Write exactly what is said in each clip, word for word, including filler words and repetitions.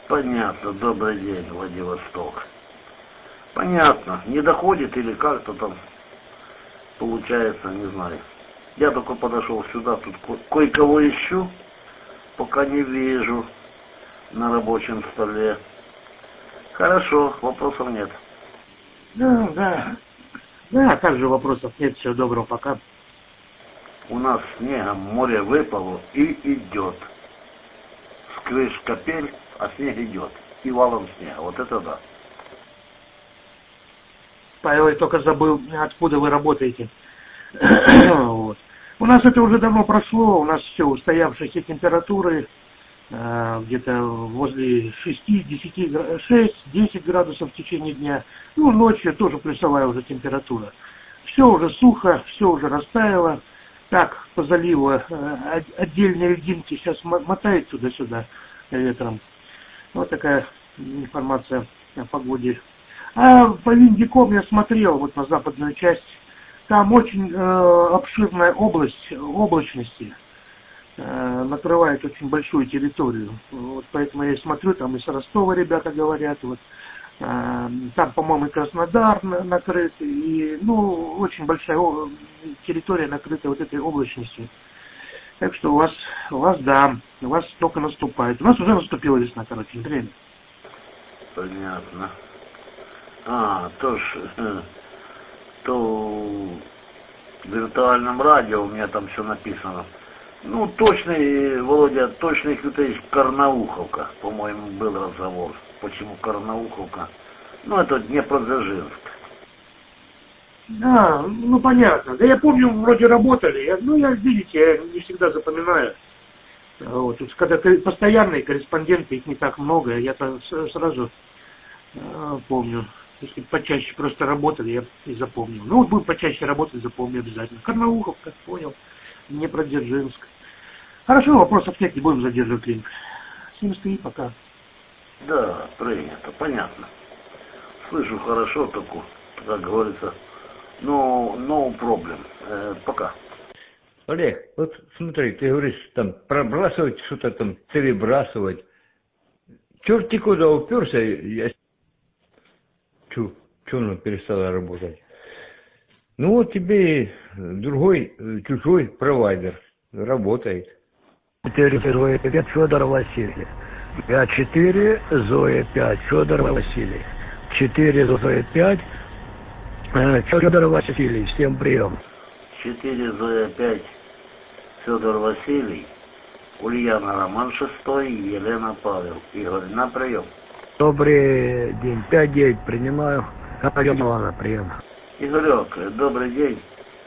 Понятно. Добрый день, Владивосток. Понятно. Не доходит или как-то там получается, не знаю. Я только подошел сюда, тут ко- кое-кого ищу, пока не вижу на рабочем столе. Хорошо, вопросов нет. Да, да. Да, также вопросов нет. Всего доброго, пока. У нас снегом море выпало и идет. С крыш капель, а снег идет. И валом снега. Вот это да. Павел, я только забыл, откуда вы работаете. Вот. У нас это уже давно прошло, у нас все, устоявшиеся температуры, э, где-то возле шести-десяти, шесть-десять градусов в течение дня. Ну, ночью тоже плюсовая уже температура. Все уже сухо, все уже растаяло. Так, по заливу э, отдельные льдинки сейчас мотает туда-сюда ветром. Вот такая информация о погоде. А по Виндиком я смотрел вот на западную часть. Там очень э, обширная область облачности, э, накрывает очень большую территорию. Вот поэтому я и смотрю, там и с Ростова ребята говорят, вот, э, там, по-моему, и Краснодар на, накрыт, и, ну, очень большая о, территория накрыта вот этой облачностью. Так что у вас, у вас, да, у вас только наступает. У нас уже наступила весна, короче, время. Понятно. А, то ж, э, то в виртуальном радио у меня там все написано. Ну, точный, Володя, точный кто-то есть Карнауховка, по-моему, был разговор. Почему Карнауховка? Ну, это Днепродзержинск. Да, ну понятно. Да я помню, вроде работали. Я, ну, я, видите, я не всегда запоминаю. Вот. Тут, когда постоянные корреспонденты, их не так много, я-то сразу э, помню. Если почаще просто работали, я и запомнил. Ну, вот будем почаще работать, запомню обязательно. Карнауховка, понял. Днепродзержинск. Хорошо, вопросов нет, не будем задерживать линк. семьдесят три, пока. Да, принято, понятно. Слышу хорошо, только, как говорится, no, no problem. Э, пока. Олег, вот смотри, ты говоришь, там, пробрасывать что-то там, перебрасывать. Черти куда уперся, я... Чу, чё она перестала работать? Ну вот тебе другой, чужой провайдер работает. четыре Зоя пять Федор Васильев. пять четыре Зоя пять Федор Васильев. четыре Зоя пять Федор Василий. Всем прием. четыре Зоя пять Федор Василий. Ульяна Роман шестой, Елена Павел. Игорь, на прием. Добрый день. пять девять принимаю. Прием, на прием. Игорек, добрый день.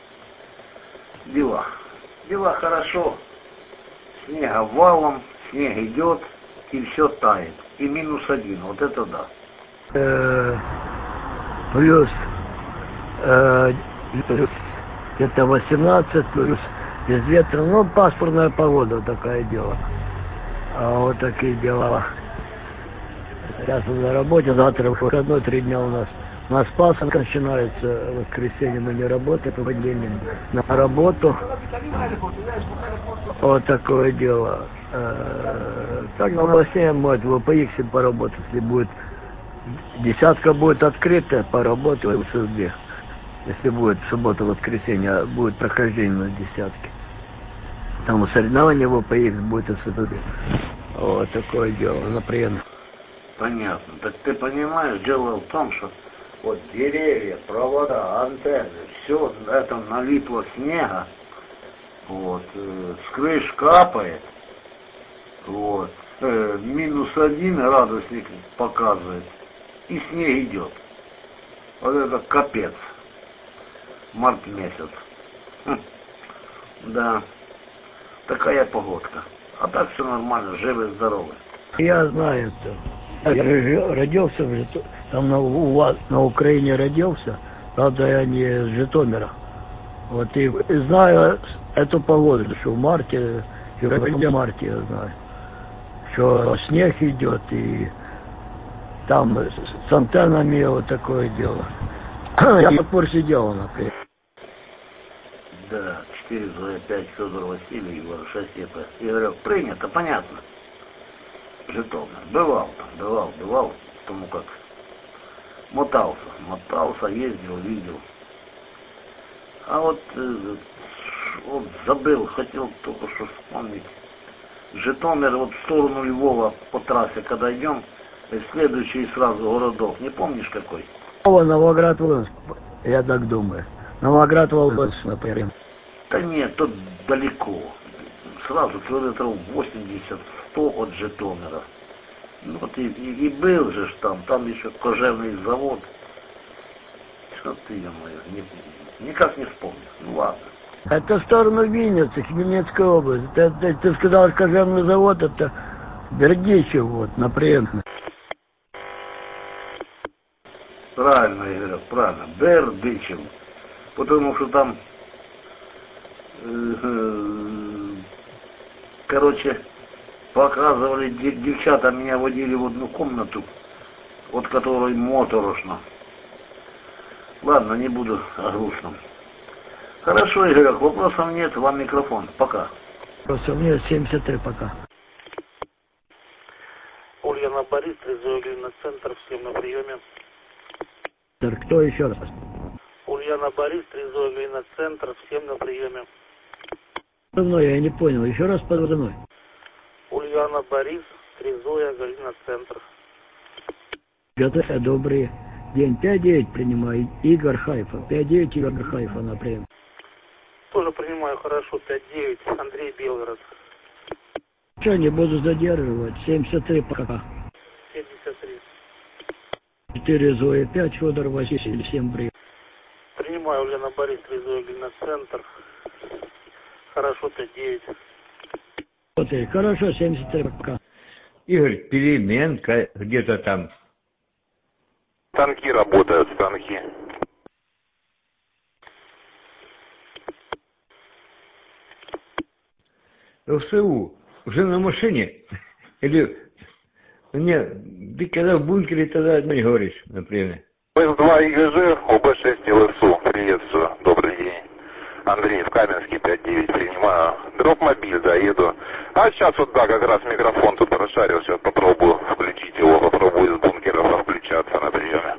Дела. Дела хорошо. Снега валом, снег идет, и все тает. И минус один. Вот это да. Э, плюс, э, плюс где-то восемнадцать, плюс без ветра. Ну, пасмурная погода, такое дело. А вот такие дела. Сейчас на работе, завтра выходной, три дня у нас. У нас пасмурно начинается, в воскресенье мы не работаем, по понедельник на работу. Вот такое дело. Так, на новостей может в ВПХ поработать, если будет десятка будет открытая, поработаю в ССБ. Если будет суббота, воскресенье, будет прохождение на десятке. Там соревнования в ВПХ будет ССБ. Вот такое дело, например. Понятно. Так ты понимаешь, дело в том, что вот деревья, провода, антенны, все это налипло снега, вот, э, с крыш капает, вот, э, минус один градусник показывает, и снег идет. Вот это капец. Март месяц. Хм. Да. Такая погодка. А так все нормально, живы, здоровы. Я знаю это. Я родился в Житомире, там на, у вас, на Украине родился, правда я не с Житомира. Вот и, и знаю эту погоду, что в марте, в феврале-марте я знаю, что снег идет и там с антеннами вот такое дело. Я в курсе дела, например. Да, четыре пять Федор Василий, шесть ЕП. Игорек, принято, понятно. Житомир. Бывал там, бывал, бывал, потому как мотался, мотался, ездил, видел. А вот, э, вот забыл, хотел только что вспомнить. Житомир, вот в сторону Львова по трассе, когда идем, следующий сразу городок, не помнишь какой? О, Новоград-Волынск, я так думаю. Новоград-Волынск, например. Да нет, тут далеко. Сразу километров восемьдесят-сто от Житомира. Ну вот и, и, и был же ж там, там еще кожевный завод. Что ты, ё-моё, не, никак не вспомню. Ну ладно. Это в сторону Винницы, Хмельницкая область. Это, это, ты сказал, кожевный завод, это Бердичев, вот, например. Правильно, Игорь, правильно. Бердичев. Потому что там, э, короче, показывали, девчата меня водили в одну комнату, от которой моторошно. Ладно, не буду о грустном. Хорошо, Игорь, вопросов нет, вам микрофон. Пока. Просто мне семьдесят три пока. Ульяна Борис, Трезой Глиноцентр, всем на приеме. Кто еще раз? Ульяна Борис, Трезой Глиноцентр, всем на приеме. Подо мной, я не понял, еще раз подо мной. Ульяна Борис, Трезоя, Глиноцентр. Готовь, добрый день. пять девять принимаю. Игорь Хайфа. пять девять Игорь Хайфа на прием. Тоже принимаю хорошо. пять девять Андрей Белгород. Что, не буду задерживать. семьдесят три пока. семьдесят три. четыре Зоя пять, Федор Васильевич, всем привет. Принимаю Ульяна Борис, Трезоя, Глиноцентр. Хорошо, пять девять. Вот и хорошо, семьдесят три пока. Игорь, переменка где-то там. Станки работают, станки. ВСУ уже на машине? Или нет, ты когда в бункере, тогда одно не говоришь, например. Эс два ИГЖ, ОБ шесть ЛСУ. Приветствую, добрый день. Андрей, в Каменске, пять девять, принимаю. Дропмобиль, да, еду. А сейчас вот, да, как раз микрофон тут прошарил, сейчас попробую включить его, попробую из бункера включаться на приеме.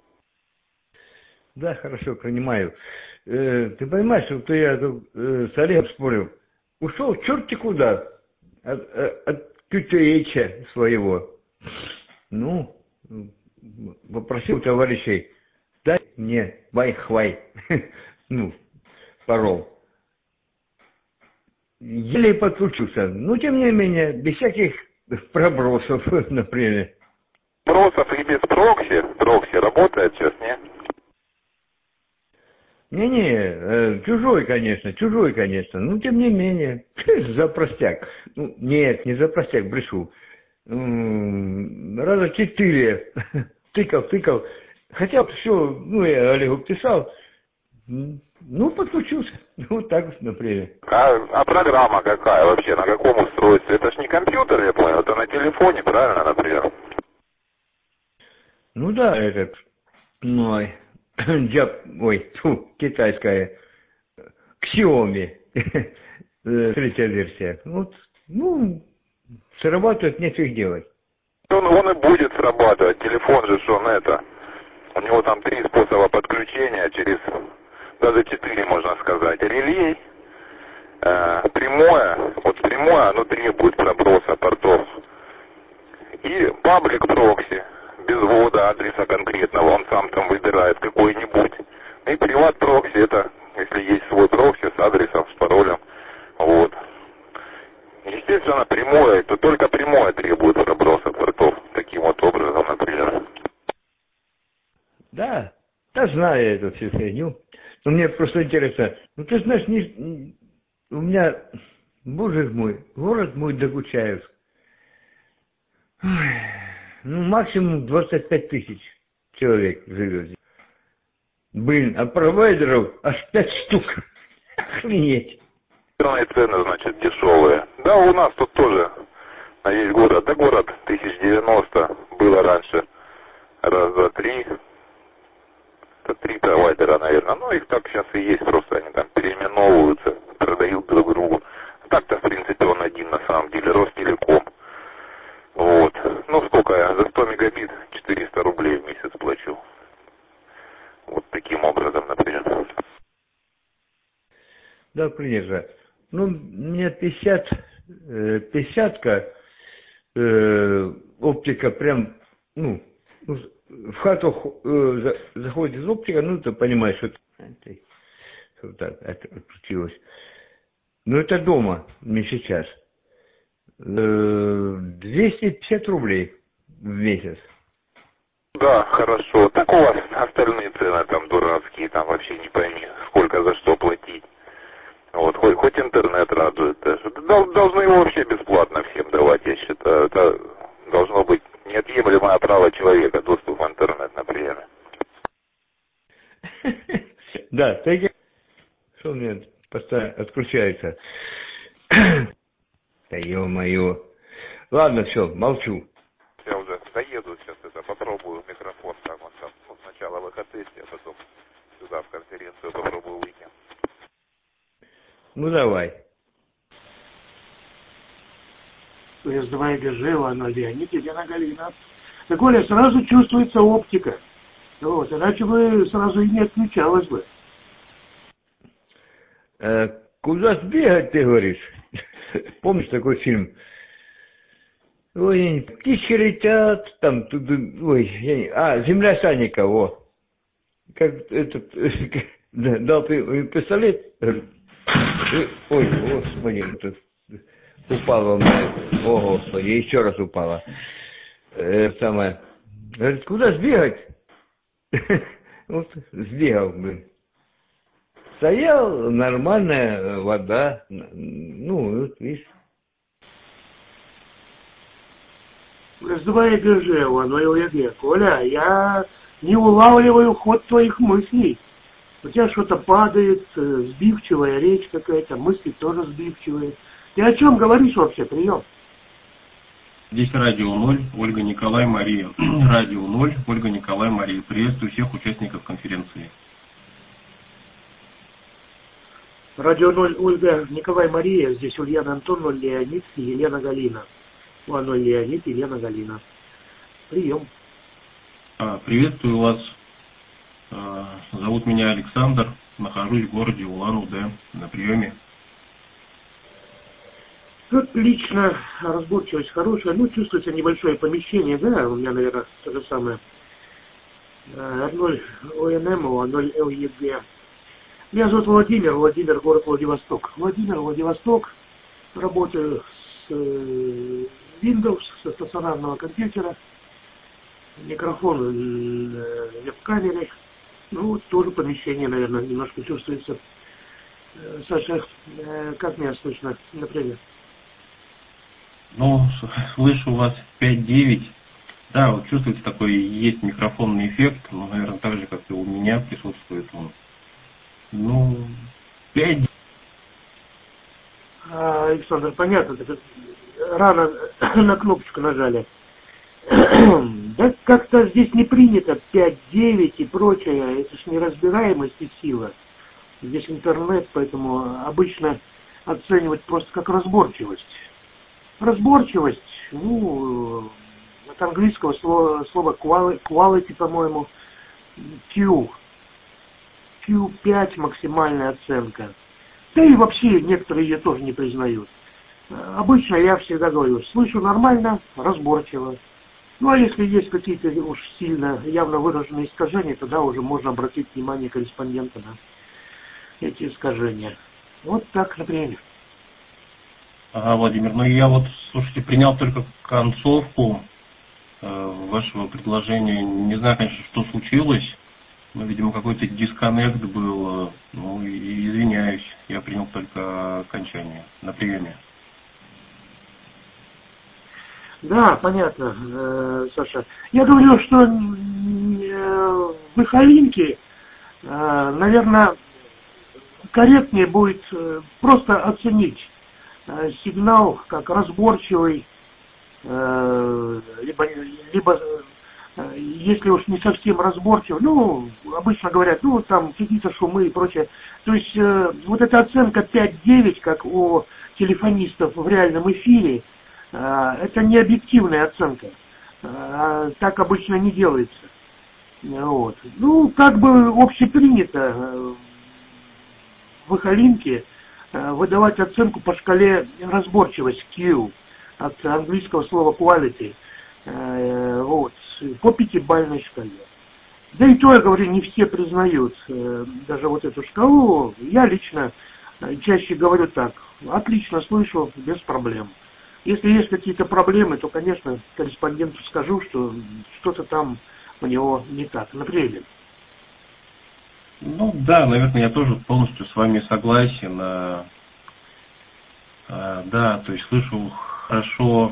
Да, хорошо, принимаю. Э, ты понимаешь, что я э, с Олегом спорил? Ушел черти куда от, от, от тетя своего. Ну, попросил товарищей, дай мне вай-хвай. Ну, парол. Еле подключился. Но, тем не менее, без всяких пробросов, например. Пробросов и без прокси? Прокси работает сейчас, не? Не-не, э, чужой, конечно, чужой, конечно, но тем не менее, за простяк. Ну, нет, не за простяк, брешу. М-м, раза четыре тыкал, тыкал. Хотя все, ну, я Олегу писал, ну, подключился. Вот так вот, например. А, а программа какая вообще, на каком устройстве? Это ж не компьютер, я понял, это на телефоне, правильно, например? Ну да, этот, ну, Джаб, ой, тьфу, китайская, Xiaomi, третья версия. Вот, ну, срабатывает, нефиг делать. Он, он и будет срабатывать, телефон же, что он это, у него там три способа подключения, через, даже четыре, можно сказать, релей, э, прямое, вот прямое, оно требует проброса портов, и паблик прокси. Без ввода адреса конкретного, он сам там выбирает какой-нибудь. И приват прокси, это если есть свой прокси с адресом, с паролем. Вот. Естественно, прямое, то только прямое требует проброса портов. Таким вот образом, например. Да, да знаю я эту всю фигню. Но мне просто интересно, ну ты знаешь, не, у меня, боже мой, город мой Догучаев. Ой. Ну, максимум двадцать пять тысяч человек живет. Блин, а провайдеров аж пять штук. Охренеть. Цены, значит, дешевые. Да, у нас тут тоже на весь город. Да, город тысяч девяносто было раньше. Раз, два, три. Это три провайдера, наверное. Ну, их так сейчас и есть, просто они там переименовываются, продают друг другу. Так-то, в принципе, он один на самом деле, Ростелеком. Вот. Ну, сколько я? За сто мегабит четыреста рублей в месяц плачу. Вот таким образом, например. Да, конечно. Ну, мне пятьдесят, э, пятидесятка, э, оптика прям, ну, ну, в хату э, за, заходит из оптика, ну, ты понимаешь, что это, вот так, это отключилось. Ну, это дома, не сейчас. Э, двести пятьдесят рублей в месяц. Да, хорошо. Так у вас остальные цены там дурацкие, там вообще не пойми, сколько за что платить. Вот, хоть, хоть интернет радует даже. Должны его вообще бесплатно всем давать, я считаю. Это должно быть неотъемлемое право человека, доступ в интернет, например. Да, так я... Что у меня постоянно отключается? Да ё-моё. Ладно, все, молчу. Я уже доеду сейчас, это попробую микрофон там, вот там, вот сначала в эхотесте, а потом сюда в конференцию попробую выйти. Ну давай. Поездовая Гажева, она Леонид, Елена Галина. Так, Оля, сразу чувствуется оптика. Вот, иначе бы сразу и не отключалась бы. Э, куда сбегать, ты говоришь? Помнишь такой фильм? Ой, птички летят, там, тут, ой, я не... А, земля Санника, во. Как этот, дал пистолет, ой, господи, тут упала у меня, о, господи, еще раз упала. Э, самое, говорит, куда сбегать? Вот, сбегал, блин. Стоял, нормальная вода, ну, вот, видишь. Раздавая Гажева, но я век. Оля, я не улавливаю ход твоих мыслей. У тебя что-то падает, сбивчивая речь какая-то, мысли тоже сбивчивые. Ты о чем говоришь вообще, прием? Здесь Радио ноль, Ольга, Николай, Мария. Радио ноль, Ольга, Николай, Мария. Приветствую всех участников конференции. Радио ноль, Ольга, Николай, Мария. Здесь Ульяна Антоновна, Леонид и Елена Галина. ноль Леонид и Елена Галина. Прием. А, приветствую вас. А, зовут меня Александр. Нахожусь в городе Улан-Удэ на приеме. Отлично, разборчивость хорошая. Ну, чувствуется небольшое помещение, да, у меня, наверное, то же самое. ноль О Н М, ноль Л Е Г. Меня зовут Владимир, Владимир, город Владивосток. Владимир, Владивосток. Работаю с Windows, со стационарного компьютера. Микрофон в веб-камере. Ну, вот тоже помещение, наверное, немножко чувствуется. Саша, как меня слышно, например? Ну, слышу у вас пять девять. Да, вот чувствуется такой, есть микрофонный эффект, ну, наверное, так же, как и у меня присутствует он. Ну, пять. А, Александр, понятно, так рано на кнопочку нажали. Да как-то здесь не принято пять девять и прочее, это ж неразбираемость и сила. Здесь интернет, поэтому обычно оценивать просто как разборчивость. Разборчивость, ну, от английского слова, слова quality, по-моему, Q. Q пять максимальная оценка. Да и вообще некоторые ее тоже не признают. Обычно я всегда говорю, слышу нормально, разборчиво. Ну а если есть какие-то уж сильно явно выраженные искажения, тогда уже можно обратить внимание корреспондента на эти искажения. Вот так, например. Ага, Владимир, ну я вот, слушайте, принял только концовку э, вашего предложения. Не знаю, конечно, что случилось, но, видимо, какой-то дисконнект был. Ну, и извиняюсь, я принял только окончание на приеме. Да, понятно, э, Саша. Я думаю, что э, в Михалинке, э, наверное, корректнее будет э, просто оценить э, сигнал как разборчивый, э, либо, либо э, если уж не совсем разборчивый, ну, обычно говорят, ну, там какие-то шумы и прочее. То есть э, вот эта оценка пять девять, как у телефонистов в реальном эфире, Это не объективная оценка. Так обычно не делается. Вот. Ну, как бы общепринято в Ихалинке выдавать оценку по шкале разборчивость Q, от английского слова quality, вот, по пятибалльной шкале. Да и то, я говорю, не все признают даже вот эту шкалу. Я лично чаще говорю так: отлично слышу, без проблем. Если есть какие-то проблемы, то, конечно, корреспонденту скажу, что что-то там у него не так. Например. Ну да, наверное, я тоже полностью с вами согласен. А, а, да, то есть слышу хорошо.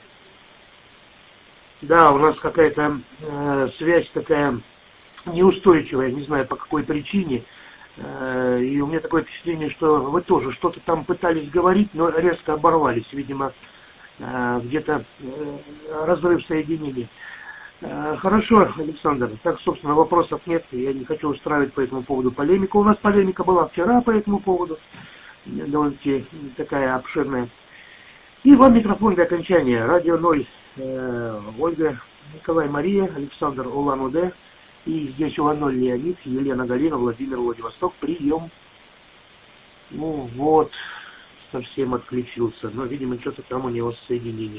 Да, у нас какая-то э, связь такая неустойчивая, не знаю по какой причине. Э, и у меня такое впечатление, что вы тоже что-то там пытались говорить, но резко оборвались. Видимо, э, где-то э, разрыв соединения. Хорошо, Александр. Так, собственно, вопросов нет. Я не хочу устраивать по этому поводу полемику. У нас полемика была вчера по этому поводу. Довольно-таки такая обширная. И вам микрофон для окончания. Радио ноль. Э, Ольга, Николай, Мария, Александр, Улан-Удэ. И здесь Улан-ноль Леонид, Елена Галина, Владимир, Владивосток. Прием. Ну вот, совсем отключился. Но, видимо, что-то там у него с соединением.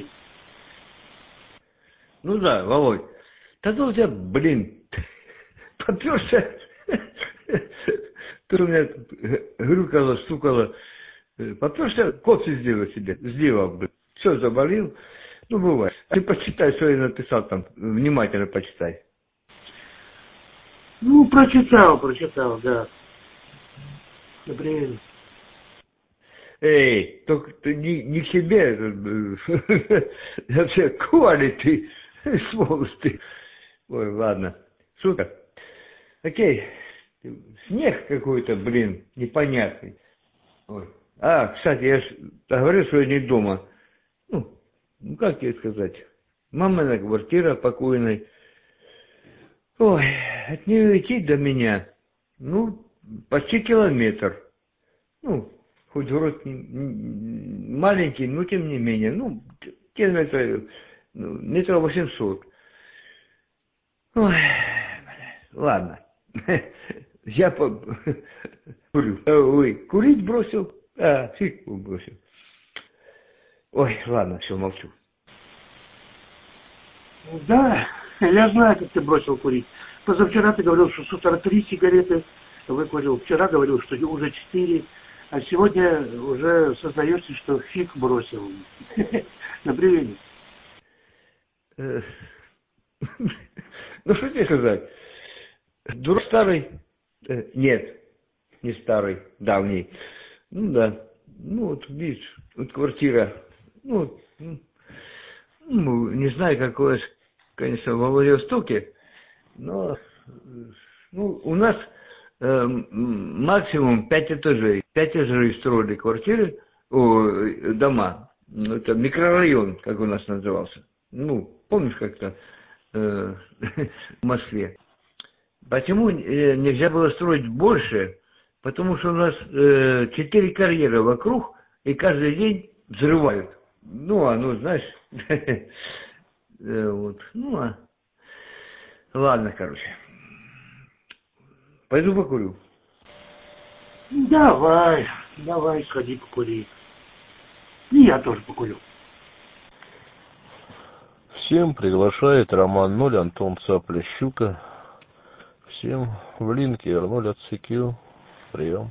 Ну да, Володь, тогда у тебя, блин, попёрся, ты у меня грюкало, стукало, попёрся, кофе сделал себе, сделал, блин, все заболел, ну бывает. Ты почитай, что я написал там, внимательно почитай. Ну, прочитал, прочитал, да. Например. Эй, только ты не, не к себе, вообще, quality, сволочь ты. Ой, ладно, шутка. Окей, снег какой-то, блин, непонятный. Ой. А, кстати, я ж говорю, что я не дома. Ну, ну как тебе сказать, мамина квартира покойной. Ой, от нее идти до меня, ну, почти километр. Ну, хоть город маленький, но тем не менее, ну, километров, ну, метров восемьсот. Ой, ладно, я по... курю. Ой, курить бросил, а, фиг бросил. Ой, ладно, все, молчу. Да, я знаю, как ты бросил курить. Позавчера ты говорил, что с утра три сигареты выкурил. Вчера говорил, что уже четыре. А сегодня уже сознаешься, что фиг бросил. На привет. Ну, что тебе сказать? Дурак старый? Нет, не старый, давний. Ну, да. Ну, вот, видишь, вот квартира. Ну, ну не знаю, какое, конечно, во Владивостоке, но ну, у нас э, максимум пять этажей. Пять этажей строили квартиры, о, дома. Это микрорайон, как у нас назывался. Ну, помнишь, как-то э, в Москве. Почему нельзя было строить больше? Потому что у нас э, четыре карьера вокруг, и каждый день взрывают. Ну, а ну, знаешь, вот, ну, а, ладно, короче. Пойду покурю. Давай, давай, сходи покури. И я тоже покурю. Всем приглашает Роман ноль, Антон Цапля Щука. Всем в линке эр ноль от си кью. Прием.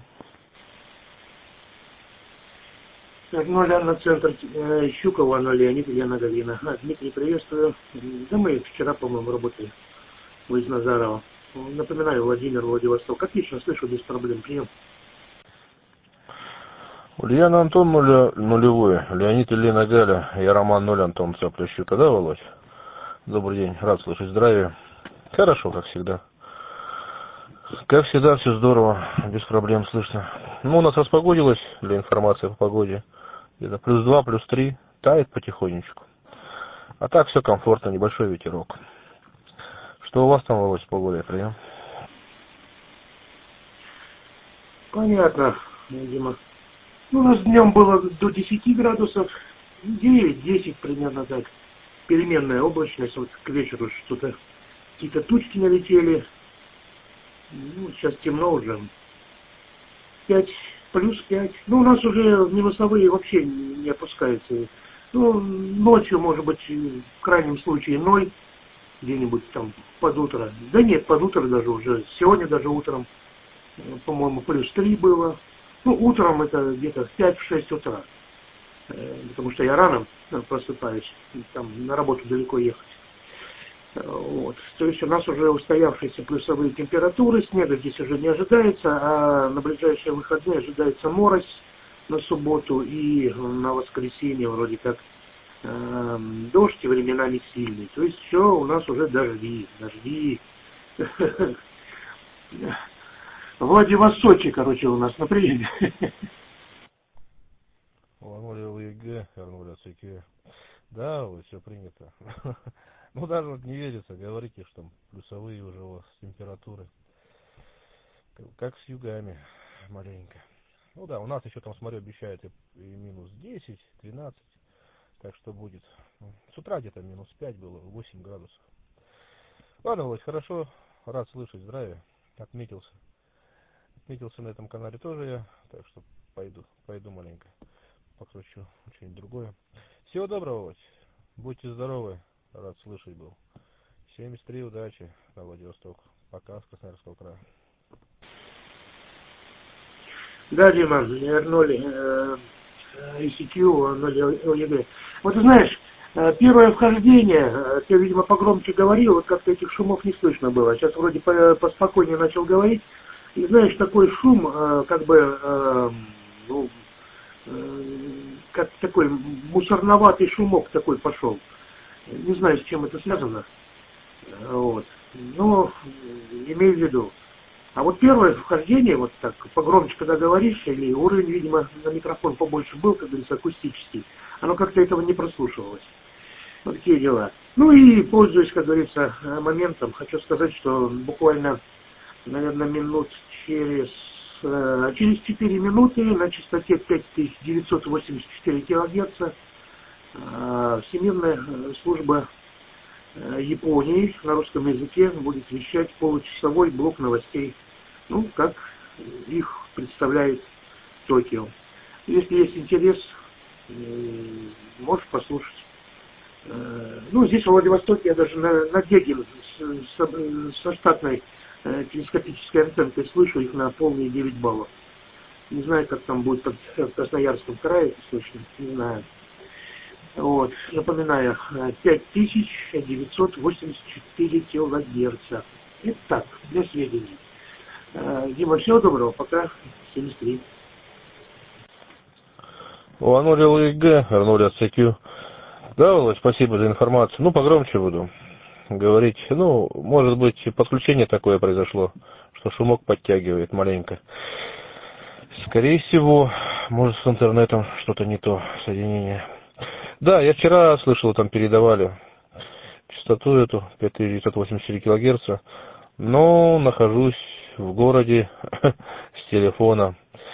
эр ноль на центр э, Щукова, ноль Леонид, Елена Галина. А, Дмитрий, приветствую. Да мы вчера, по-моему, работали из Назарова. Напоминаю, Владимир, Владивосток. Отлично, слышу, без проблем. Прием. Ульяна Антон нуля, нулевой, Леонид Елена Галя, я Роман ноль, Антон Цапля Щука. Да, Володь? Добрый день, рад слышать здравия. Хорошо, как всегда. Как всегда, все здорово, без проблем слышно. Ну, у нас распогодилось, для информации по погоде. Где-то плюс два, плюс три, тает потихонечку. А так все комфортно, небольшой ветерок. Что у вас там, Володь, с погодой, прием? Понятно, видимо. Ну, у нас днем было до десяти градусов, девять-десять примерно так. Переменная облачность, вот к вечеру что-то, какие-то тучки налетели. Ну, сейчас темно уже. пять, плюс пять. Ну, у нас уже минусовые вообще не опускаются. Ну, ночью, может быть, в крайнем случае ноль, где-нибудь там под утро. Да нет, под утро даже уже. Сегодня даже утром, по-моему, плюс три было. Ну, утром это где-то в пять-шесть утра. Потому что я рано просыпаюсь, там на работу далеко ехать. Вот. То есть у нас уже устоявшиеся плюсовые температуры, снега здесь уже не ожидается, а на ближайшие выходные ожидается морось на субботу и на воскресенье вроде как э, дождь и временами сильный. То есть все, у нас уже дожди, дожди. В Владивостоке, короче, у нас на приеме. Ломолил ЕГЭ, вернули ЦК. Да, вот все принято. Ну, даже вот не верится, говорите, что там плюсовые уже у вас температуры. Как с югами маленько. Ну да, у нас еще там, смотрю, обещают и, и минус десять, тринадцать. Так что будет. С утра где-то минус пять было, восемь градусов. Ладно, Володь, хорошо. Рад слышать, здравия. Отметился. Отметился на этом канале тоже я. Так что пойду, пойду маленько. Покручу что-нибудь другое. Всего доброго, Володь. Будьте здоровы. Рад слышать был. семьдесят три, удачи на Владивосток. Пока, с Красноярского края. Да, Дима, вернули э, ай си кью, ноль ЕГЭ. Вот ты знаешь, первое вхождение, ты, видимо, погромче говорил, вот как-то этих шумов не слышно было. Сейчас вроде поспокойнее начал говорить. И знаешь, такой шум, э, как бы, э, ну, э, как такой мусорноватый шумок такой пошел. Не знаю, с чем это связано. Вот. Но имею в виду. А вот первое вхождение, вот так, погромче, когда говоришь, или уровень, видимо, на микрофон побольше был, как говорится, акустический, оно как-то этого не прослушивалось. Вот такие дела. Ну и, пользуясь, как говорится, моментом, хочу сказать, что буквально, наверное, минут через, через четыре минуты на частоте пять тысяч девятьсот восемьдесят четыре килогерца Всемирная служба Японии на русском языке будет вещать получасовой блок новостей, ну, как их представляет Токио. Если есть интерес, можешь послушать. Ну, здесь в Владивостоке я даже на, на Дегин с, со штатной телескопической антенкой слышу их на полные девять баллов. Не знаю, как там будет в Красноярском крае, слышно, не знаю. Вот, напоминаю, пять тысяч девятьсот восемьдесят четыре килогерца. Это так, для сведений. Дима, всего доброго, пока, семьдесят три. Ломолил ЕГЭ, вернули ЦК. Да, Володь, спасибо за информацию. Ну, погромче буду говорить. Ну, может быть, подключение такое произошло, что шумок подтягивает маленько. Скорее всего, может, с интернетом что-то не то, соединение. Да, я вчера слышал, там передавали частоту эту, пять тысяч девятьсот восемьдесят четыре килогерца, но нахожусь в городе с телефона.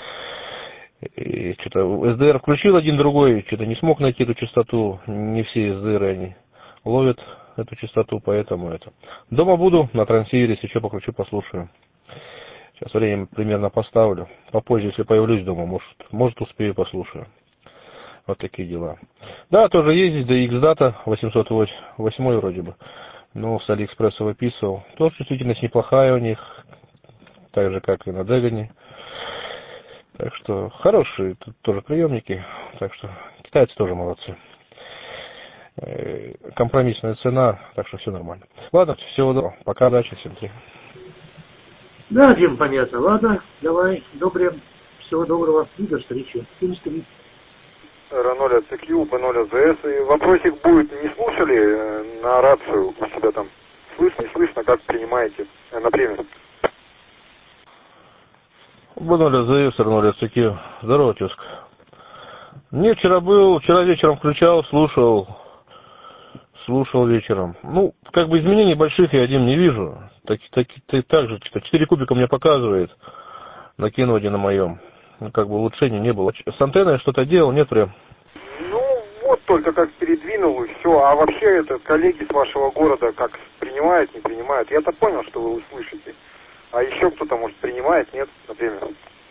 И что-то эс дэ эр включил один другой, что-то не смог найти эту частоту, не все эс дэ эр они ловят эту частоту, поэтому это. Дома буду, на трансивере, если что, покручу, послушаю. Сейчас время примерно поставлю. Попозже, если появлюсь дома, может, может успею, послушаю. Вот такие дела. Да, тоже ездить до X-Data восемьсот восемь вроде бы. Ну, с Алиэкспресса выписывал. Тоже чувствительность неплохая у них. Так же, как и на Дегане. Так что хорошие тут тоже приемники. Так что китайцы тоже молодцы. Компромиссная цена, так что все нормально. Ладно, всего доброго. Пока, удачи, всем три. Да, Дим, понятно. Ладно, давай, доброго. Всего доброго и до встречи. семьдесят три. эр ноль эй си кью, бэ ноль эй зэ эс. И вопросик будет, не слушали на рацию у себя там? Слышно, не слышно, как принимаете на приеме? бэ ноль эй зэ эс, эр ноль эй си кью. Здорово, тезка. Не, вчера был, вчера вечером включал, слушал, слушал вечером. Ну, как бы изменений больших я, Дим, не вижу. Так, так, так, так же, четыре кубика мне показывает на киноде на моем. Ну, как бы улучшений не было. С антенной что-то делал, нет прям? Ну, вот только как передвинул и все. А вообще это коллеги с вашего города как принимают, не принимают? Я-то понял, что вы услышите. А еще кто-то, может, принимает, нет, например?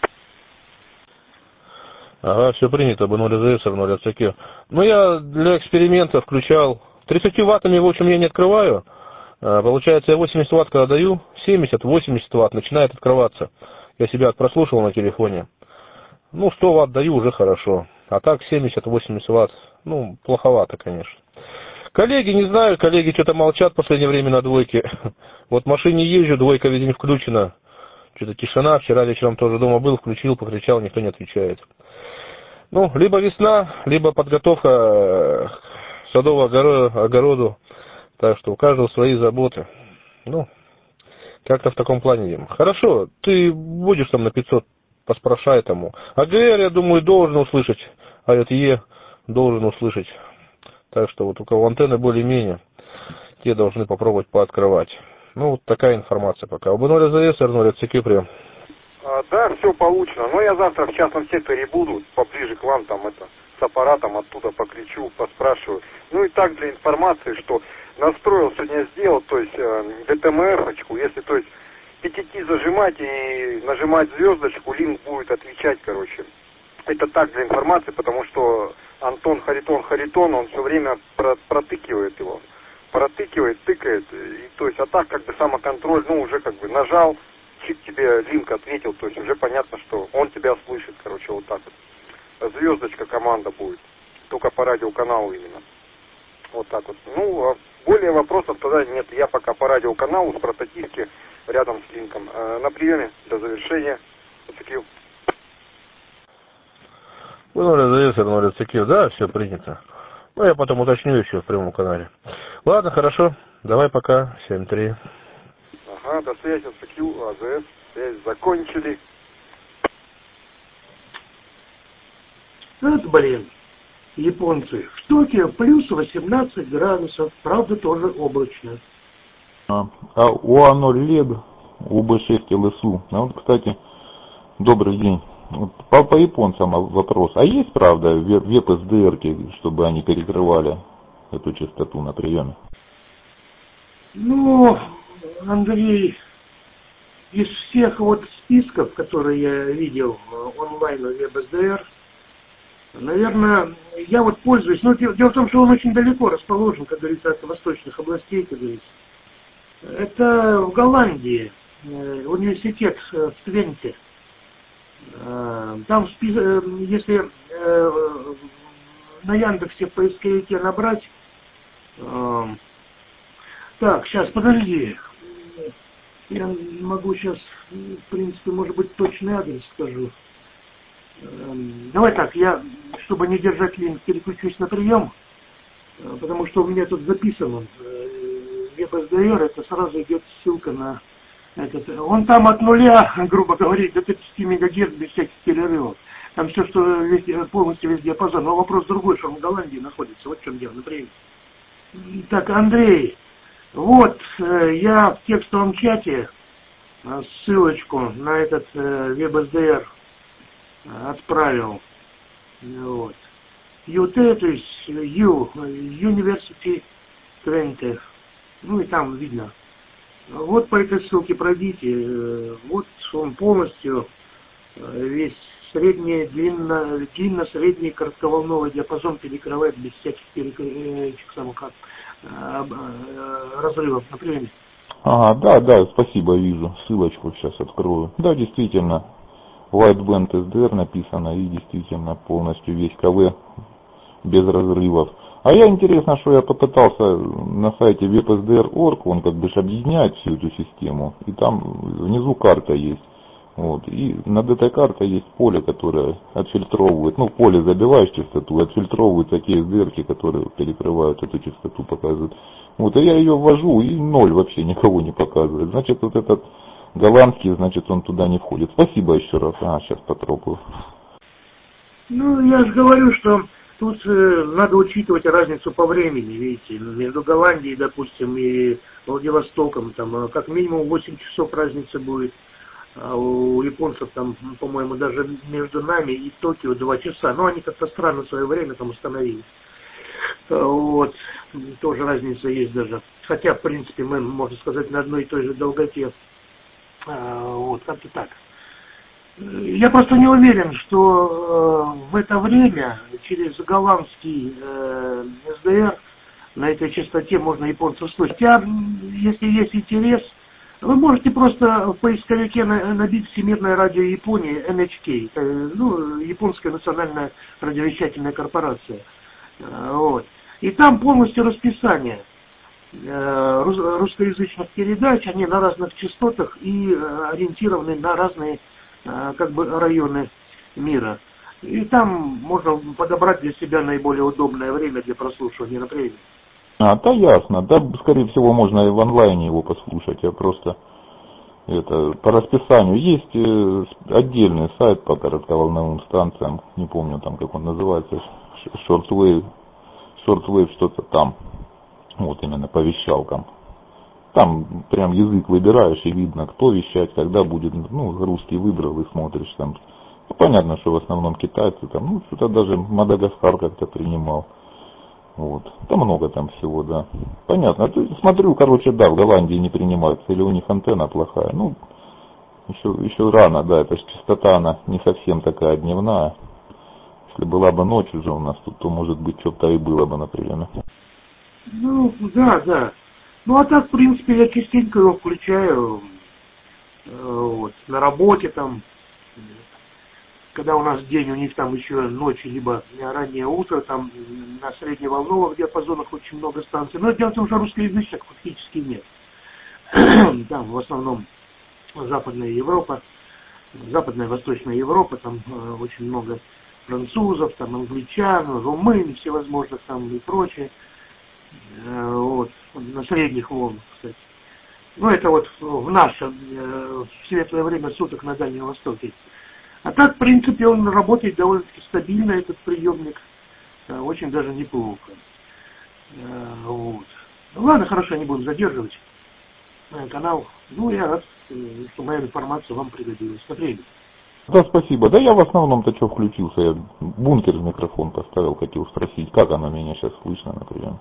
Ага, все принято, бэ ноль эй зэ эс равно ряд ЦК. Ну, я для эксперимента включал. тридцатью ваттами, в общем, я не открываю. Получается, я восемьдесят ватт, когда даю, семьдесят-восемьдесят ватт начинает открываться. Я себя прослушал на телефоне. Ну, сто ватт даю, уже хорошо. А так семьдесят-восемьдесят ватт, ну, плоховато, конечно. Коллеги, не знаю, коллеги что-то молчат в последнее время на двойке. Вот в машине езжу, двойка весь день включена. Что-то тишина, вчера вечером тоже дома был, включил, покричал, никто не отвечает. Ну, либо весна, либо подготовка к садово-огороду, огороду. Так что у каждого свои заботы. Ну, как-то в таком плане, Дима. Хорошо, ты будешь там на пятьсот, поспрашай тому. А ГР, я думаю, должен услышать. А вот Е должен услышать. Так что вот у кого антенны более-менее, те должны попробовать пооткрывать. Ну, вот такая информация пока. бэ ноль эй зэ эс, эр ноль ЦК, прием. А, да, все получено. Но я завтра в частном секторе буду, поближе к вам, там, это, с аппаратом оттуда покричу, поспрашиваю. Ну и так для информации, что настроил сегодня сделал, то есть э, дэ тэ эм эр-очку, если, то есть, пятики зажимать и нажимать звездочку, линк будет отвечать, короче. Это так для информации, потому что Антон Харитон Харитон, он все время про протыкивает его. Протыкивает, тыкает, и, то есть, а так как бы самоконтроль, ну уже как бы нажал, чик тебе линк ответил, то есть уже понятно, что он тебя слышит, короче, вот так вот. Звездочка команда будет, только по радиоканалу именно. Вот так вот. Ну, а более вопросов тогда нет, я пока по радиоканалу с прототипки рядом с линком. Э, на приеме до завершения. Оцекил. бэ ноль эй зэ эс, эр ноль ЦК, да, все принято. Ну, я потом уточню еще в прямом канале. Ладно, хорошо. Давай пока. семь три. Ага, до связи, Оцекил, а зэ эс. Связь закончили. Вот, блин, японцы. В Токио плюс восемнадцать градусов, правда, тоже облачно. А, а у А ноль лед, у Бэ шесть эл эс у. А вот, кстати, добрый день. Вот по, по японцам вопрос. А есть, правда, веб эс дэ эр-ки, чтобы они перекрывали эту частоту на приеме? Ну, Андрей, из всех вот списков, которые я видел онлайн в веб эс дэ эр, наверное, я вот пользуюсь, но дело в том, что он очень далеко расположен, как говорится, от восточных областей, как говорится. Это в Голландии, университет в Твенте. Там, если на Яндексе в поисковике набрать, так, сейчас, подожди, я могу сейчас, в принципе, может быть, точный адрес скажу. Давай так, я, чтобы не держать линк, переключусь на прием, потому что у меня тут записан он, веб эс дэ эр, это сразу идет ссылка на этот. Он там от нуля, грубо говоря, до тридцати мегагерц без всяких перерывов. Там все, что везде, полностью весь диапазон. Но вопрос другой, что он в Голландии находится. Вот в чем дело, например. Так, Андрей, вот я в текстовом чате ссылочку на этот веб эс дэ эр отправил. Вот. ю ти, то есть U, University Twente. Ну и там видно. Вот по этой ссылке пройдите. Вот он полностью весь средний, длинно, длинно-средний коротковолновый диапазон перекрывает без всяких перекрытий, самых как разрывов на приеме. Ага, да, да, спасибо, вижу. Ссылочку сейчас открою. Да, действительно, Wideband эс дэ эр написано, и действительно полностью весь КВ без разрывов. А я, интересно, что я попытался на сайте веб эс дэ эр точка орг, он как бы же объединяет всю эту систему, и там внизу карта есть. Вот, и над этой картой есть поле, которое отфильтровывает, ну, в поле забиваешь частоту, отфильтровываются те эс дэ эр-ки, которые перекрывают эту частоту, показывают. Вот, и я ее ввожу, и ноль вообще никого не показывает. Значит, вот этот голландский, значит, он туда не входит. Спасибо еще раз. А, сейчас попробую. Ну, я же говорю, что тут э, надо учитывать разницу по времени, видите, между Голландией, допустим, и Владивостоком, там, как минимум восемь часов разница будет, а у японцев там, по-моему, даже между нами и Токио два часа, но они как-то странно в свое время там установили. Вот. Тоже разница есть даже. Хотя, в принципе, мы, можно сказать, на одной и той же долготе. Вот, как-то так. Я просто не уверен, что в это время через голландский эс дэ эр на этой частоте можно японцев слышать. Хотя, если есть интерес, вы можете просто в поисковике набить Всемирное радио Японии, эн эйч кей, ну, Японская национальная радиовещательная корпорация. Вот. И там полностью расписание русскоязычных передач, они на разных частотах и ориентированы на разные как бы районы мира. И там можно подобрать для себя наиболее удобное время для прослушивания, например. А, то ясно. Да, скорее всего, можно и в онлайне его послушать. Я просто это по расписанию. Есть отдельный сайт по коротковолновым станциям, не помню там, как он называется, Shortwave, Shortwave что-то там. Вот именно по вещалкам. Там прям язык выбираешь и видно, кто вещать, когда будет, ну, русский выбрал и смотришь там. Ну, понятно, что в основном китайцы там, ну, что-то даже Мадагаскар как-то принимал. Вот. Там много там всего, да. Понятно. Смотрю, короче, да, в Голландии не принимаются, или у них антенна плохая. Ну, еще, еще рано, да, эта частота, она не совсем такая дневная. Если была бы ночь уже у нас тут, то, может быть, что-то и было бы, например. Ну, да, да. Ну, а так, в принципе, я частенько его включаю, вот, на работе там, когда у нас день, у них там еще ночь, либо раннее утро, там на средневолновых диапазонах очень много станций. Но дело в том, что русскоязычных фактически нет. Там в основном Западная Европа, Западная Восточная Европа, там э, очень много французов, там англичан, румын, всевозможных там и прочее. Э, вот, на средних волнах, кстати. Ну, это вот в наше э, в светлое время суток на Дальнем Востоке. А так, в принципе, он работает довольно-таки стабильно, этот приемник. Э, очень даже неплохо. Э, вот. Ну, ладно, хорошо, не будем задерживать э, канал. Ну, я рад, э, что моя информация вам пригодилась. На время. Да, спасибо. Да я в основном-то что включился, я бункер в микрофон поставил, хотел спросить, как оно меня сейчас слышно, например.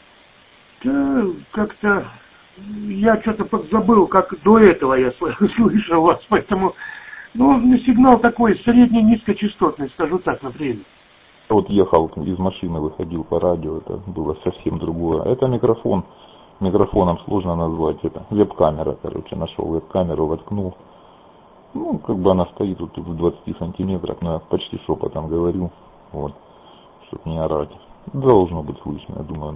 Да, как-то я что-то подзабыл, как до этого я слышал вас, поэтому, ну, сигнал такой средний низкочастотный, скажу так, например. Вот ехал из машины, выходил по радио, это было совсем другое. Это микрофон, микрофоном сложно назвать, это веб-камера, короче, нашел веб-камеру, воткнул. Ну, как бы она стоит вот тут в двадцати сантиметрах, но я почти шепотом говорю, вот, чтобы не орать. Должно быть слышно, я думаю.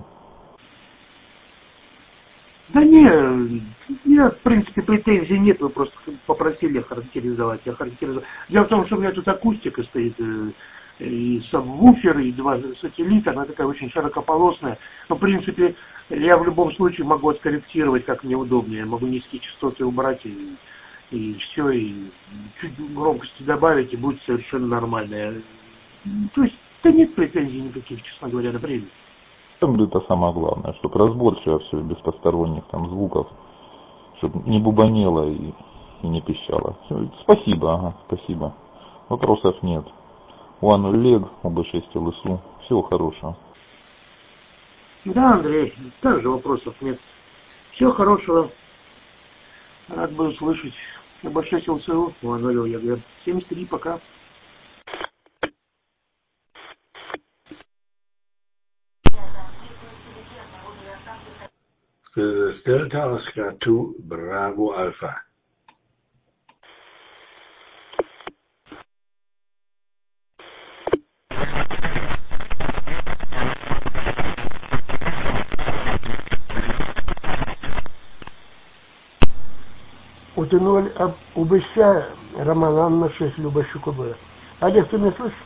Да не, я, в принципе, претензий нет, вы просто попросили охарактеризовать. Я характеризовал. Дело в том, что у меня тут акустика стоит, и сабвуфер, и два сателлита, она такая очень широкополосная. Но, в принципе, я в любом случае могу откорректировать, как мне удобнее. Я могу низкие частоты убрать, и, и все, и чуть громкости добавить, и будет совершенно нормально. То есть, да нет претензий никаких, честно говоря, на время. Это самое главное, чтобы разборчиво все, без посторонних там звуков, чтобы не бубанело и, и не пищало. Все, спасибо, ага, спасибо. Вопросов нет. У Анны Лег, у Бэ шесть Эл Эс У. Всего хорошего. Да, Андрей, также вопросов нет. Всего хорошего. Рад бы услышать. У Бэ шесть Эл Эс У, у Анны Лег. семьдесят три, пока. Delta Oscar two Bravo Alpha. Утянули об убыща Роман Анна шесть Любащуку было. Олег, ты меня слышишь?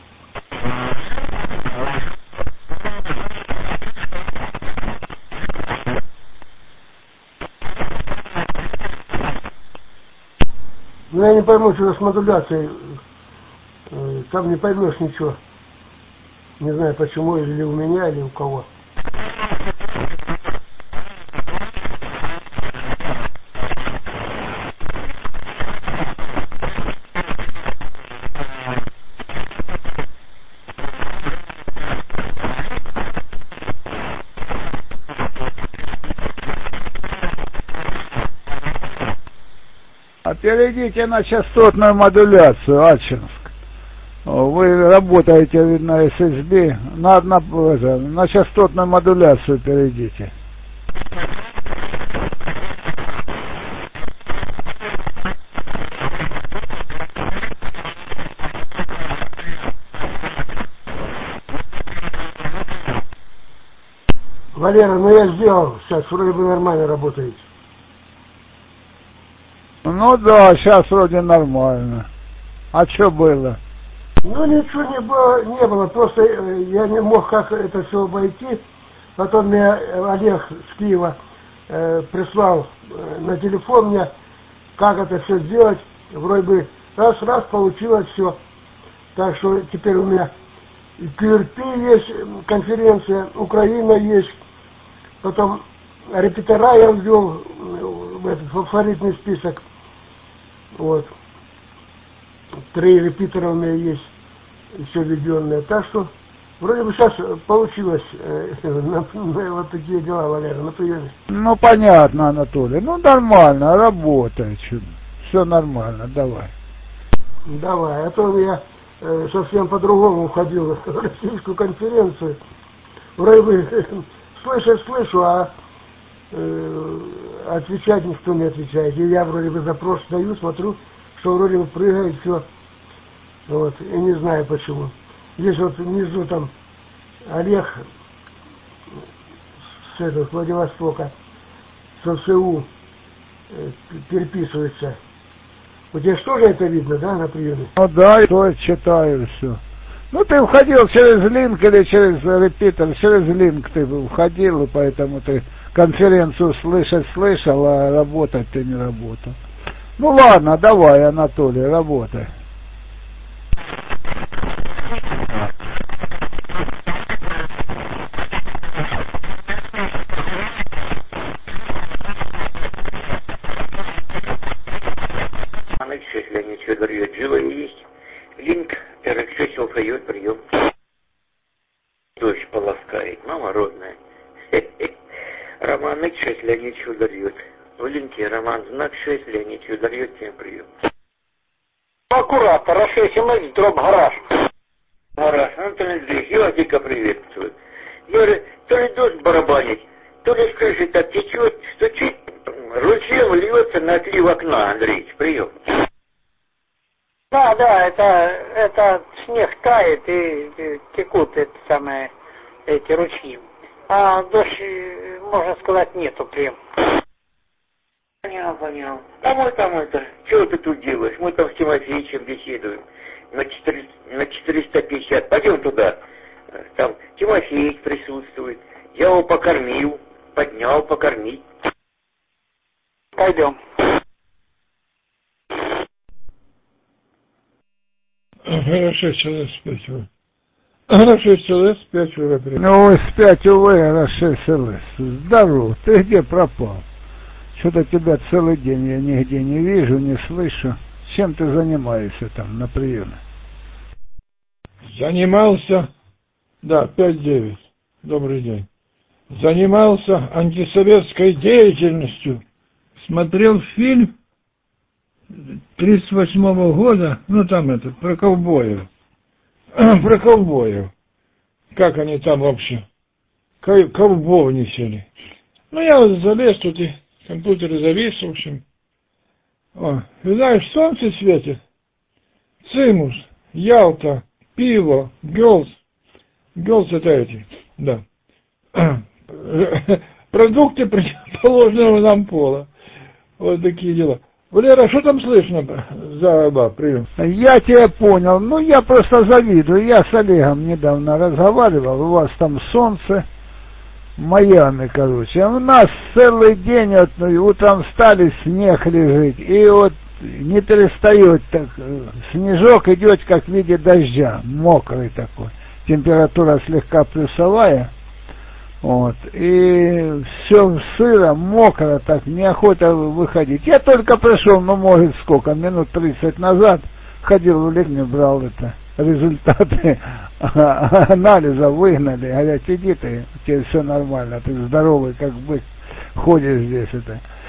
Ну, я не пойму, что с модуляцией. Там не поймешь ничего. Не знаю, почему, или у меня, или у кого. перейдите на частотную модуляцию, Ачинск. Вы работаете на эс эс би, на, на, на частотную модуляцию перейдите. Валера, ну я сделал, сейчас вроде бы нормально работаете. Ну да, сейчас вроде нормально. А что было? Ну ничего не было, не было, просто я не мог как это все обойти. Потом мне Олег с Киева э, прислал э, на телефон мне, как это все сделать. Вроде бы раз-раз получилось все. Так что теперь у меня ку эр пи есть, конференция, Украина есть. Потом репетера я ввел в этот фаворитный список. Вот. Три репетера у меня есть еще введенные. Так что вроде бы сейчас получилось э, на, на, вот такие дела, Валера, на приеме. Ну понятно, Анатолий. Ну нормально, работает. Все нормально, давай. Давай, а то я э, совсем по-другому уходил в российскую конференцию. Вроде бы слышу, слышу, а э, отвечать никто не отвечает. И я вроде бы запрос даю, смотрю, что вроде бы прыгает все. Вот, и не знаю почему. Здесь вот внизу там Олег с этого Владивостока, с эф эс у э, переписывается. У тебя что же это видно, да, на приеме? Ну да, я читаю все. Ну ты входил через линк или через репитер, через линк ты входил, и поэтому ты конференцию слышать слышал, а работать ты не работал. Ну ладно, давай, Анатолий, работай. Леонид Федорович, живо есть. Линк, перекрестил, дает прием. Дождь полоскает, мама родная. Роман шесть, Леонид Федорович. В линке Роман знак шесть, Леонид Федорович, всем прием. Аккуратно, Раша СМС, дроп гараж. Гараж, Антон Андреевич, я вас дико приветствую. Я говорю, то ли дождь барабанит, то ли с крыши так течет, стучит, ручьем льется на отлив окна, Андреевич, прием. Да, да, это, это снег тает и, и текут эти самые, эти ручьи. А дождь, можно сказать, нету прям. Понял, понял. А мы там это, что ты тут делаешь? Мы там с Тимофеичем беседуем на, четыреста, на четыреста пятьдесят. Пойдем туда. Там Тимофеич присутствует. Я его покормил, поднял, покормить. Пойдем. Хорошо, человек спять. Хорошо, человек спять уже. Ну, спять, увы, хорошо, человек. Здорово. Ты где пропал? Что-то тебя целый день я нигде не вижу, не слышу. Чем ты занимаешься там на приеме? Занимался, да, пять девять. Добрый день. Занимался антисоветской деятельностью. Смотрел фильм тридцать восьмого года, ну там это, про ковбоев. Про ковбоев. Как они там вообще? Ковбовничали. Ну я вот залез тут и компьютер завис, в общем. О, и знаешь, солнце светит. Цимус, Ялта, пиво, Гёлс. Гёлс это эти, да. Продукты противоположного нам пола. Вот такие дела. Валера, что там слышно за оба прием? Я тебя понял. Ну, я просто завидую. Я с Олегом недавно разговаривал. У вас там солнце, Майами, короче. А у нас целый день, вот, ну, утром встали, снег лежит. И вот не перестает так. Снежок идет как в виде дождя. Мокрый такой. Температура слегка плюсовая. Вот, и все сыро, мокро, так, неохота выходить. Я только пришел, ну, может, сколько, минут тридцать назад, ходил в лекню, брал это, результаты анализа, выгнали. Говорят, иди ты, у тебя все нормально, ты здоровый, как бы, ходишь здесь, это.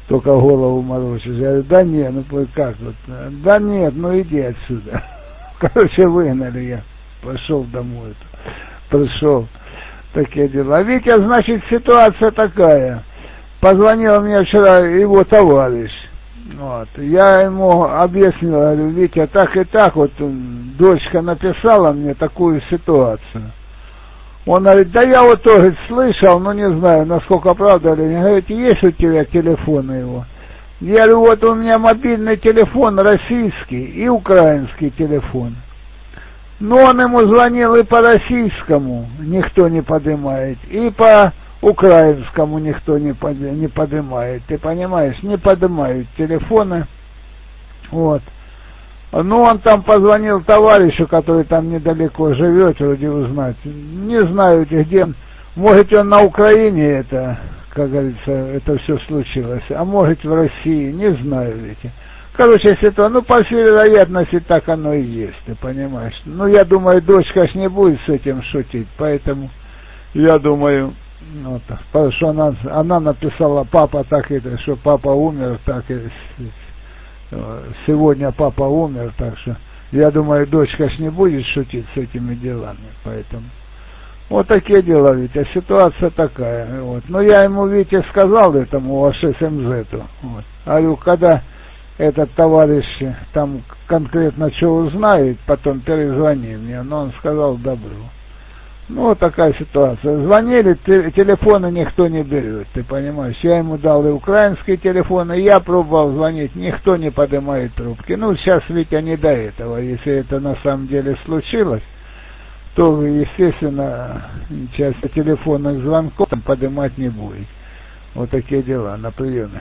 только голову морочишь. Я говорю, да нет, ну как вот, да нет, ну иди отсюда. Короче, выгнали я, пошел домой, пришел, такие дела. Витя, значит, ситуация такая, позвонил мне вчера его товарищ, вот, я ему объяснил, говорю, Витя, так и так, вот, дочка написала мне такую ситуацию. Он говорит, да я вот тоже слышал, но не знаю, насколько правда или нет. Говорит, есть у тебя телефон его? Я говорю, вот у меня мобильный телефон российский и украинский телефон. Но он ему звонил и по российскому, никто не поднимает, и по украинскому никто не поднимает. Ты понимаешь, не поднимают телефоны. Вот. Ну, он там позвонил товарищу, который там недалеко живет, вроде узнать. Не знаю, где. Может, он на Украине это, как говорится, это все случилось. А может, в России, не знаю ведь. Короче, если то, ну, по всей вероятности, так оно и есть, ты понимаешь. Ну, я думаю, дочка ж не будет с этим шутить, поэтому я думаю, вот, потому что она, она написала, папа так это, что папа умер, так и... Сегодня папа умер, так что я думаю, дочка ж не будет шутить с этими делами, поэтому вот такие дела, Витя, ситуация такая, вот. Но я ему, Витя, сказал этому о шесть эм зет, вот. Говорю, когда этот товарищ там конкретно что узнает, потом перезвони мне, но он сказал добро. Ну, вот такая ситуация. Звонили, телефоны никто не берет, ты понимаешь. Я ему дал и украинские телефоны, и я пробовал звонить, никто не поднимает трубки. Ну, сейчас, Витя, не до этого. Если это на самом деле случилось, то, естественно, часть телефонных звонков поднимать не будет. Вот такие дела на приеме.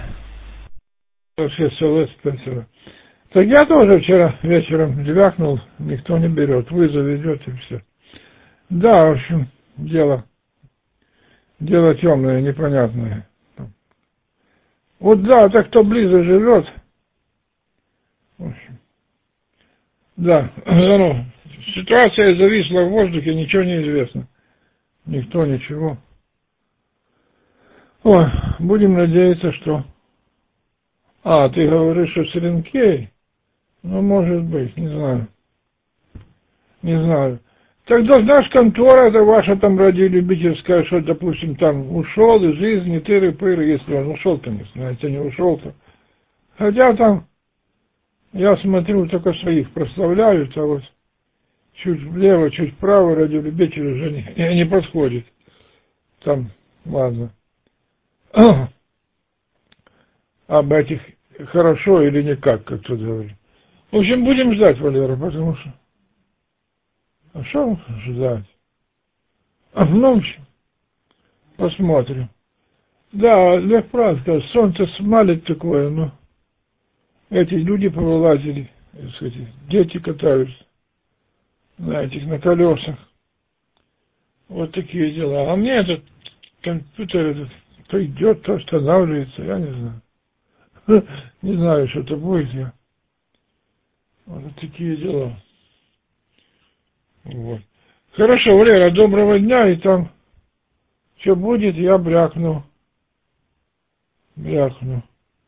Так я тоже вчера вечером звякнул, никто не берет, вызов идет и все. Да, в общем, дело, дело темное, непонятное. Вот да, так кто близко живет, в общем, да, ну, ситуация зависла в воздухе, ничего не известно, никто ничего. Ой, будем надеяться, что... А, ты говоришь, что Серенкей? Ну, может быть, не знаю, не знаю. Так должна ж контора это ваша там радиолюбительская, что, допустим, там ушел из жизни, тыры-пыры, если он ушел, конечно, а если не ушел-то. Хотя там, я смотрю, только своих прославляют, а вот чуть влево, чуть вправо радиолюбитель уже не, не подходит. Там, ладно. Об этих хорошо или никак, как тут говорит. В общем, будем ждать, Валера, потому что... А что ждать? Ну, в общем, посмотрим. Да, Лев прав, да, солнце смалит такое, но эти люди повылазили, эти дети катаются на этих, на колесах. Вот такие дела. А мне этот компьютер этот, то идет, то останавливается, я не знаю. Не знаю, что это будет я. Вот такие дела. Вот. Хорошо, Валера, доброго дня, и там что будет, я брякну. Брякну.